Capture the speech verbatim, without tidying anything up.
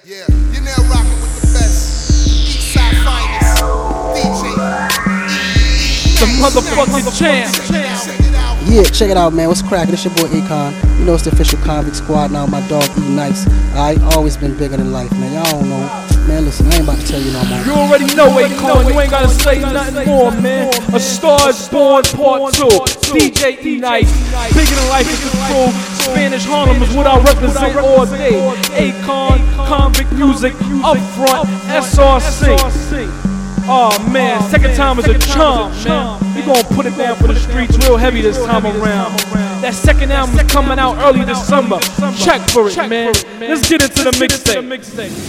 Yeah, you're now rocking with the best. Eastside finest. D J. The motherfucking champ. Yeah, check it out, man. What's cracking? It's your boy Akon. You know it's the official Convict Squad now. My dog E Nice. I always been bigger than life, man. Y'all don't know. Man, listen, I ain't about to tell you no more. You already know, Akon. You ain't gotta say nothing more, man. A Star is Born Part two. D J E Nice. Bigger than life is the crew. Spanish Harlem is what I represent all day. Akon, Convict Music, up front, S R C. Oh man, second time is a charm, man. We gon' put it down for the streets real heavy this time around. That second album is coming out early December. Check for it, man. Let's get into the mixtape.